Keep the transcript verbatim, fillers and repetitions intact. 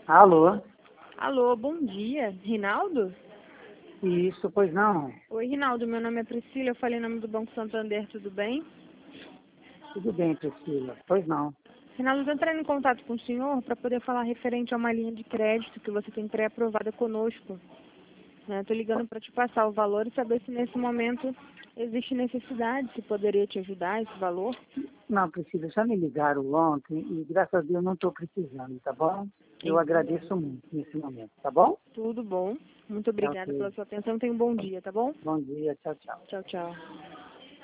Alô? Alô, bom dia. Rinaldo? Isso, pois não. Oi, Rinaldo. Meu nome é Priscila. Eu falei em nome do Banco Santander. Tudo bem? Tudo bem, Priscila. Pois não. Rinaldo, estou entrando em contato com o senhor para poder falar referente a uma linha de crédito que você tem pré-aprovada conosco. Estou ligando para te passar o valor e saber se nesse momento existe necessidade, se poderia te ajudar esse valor. Não, Priscila, já me ligaram ontem e graças a Deus não estou precisando, tá bom? Eu agradeço muito nesse momento, tá bom? Tudo bom. Muito Tá obrigada ok. pela sua atenção. Tenha um bom dia, tá bom? Bom dia, tchau, tchau. Tchau, tchau.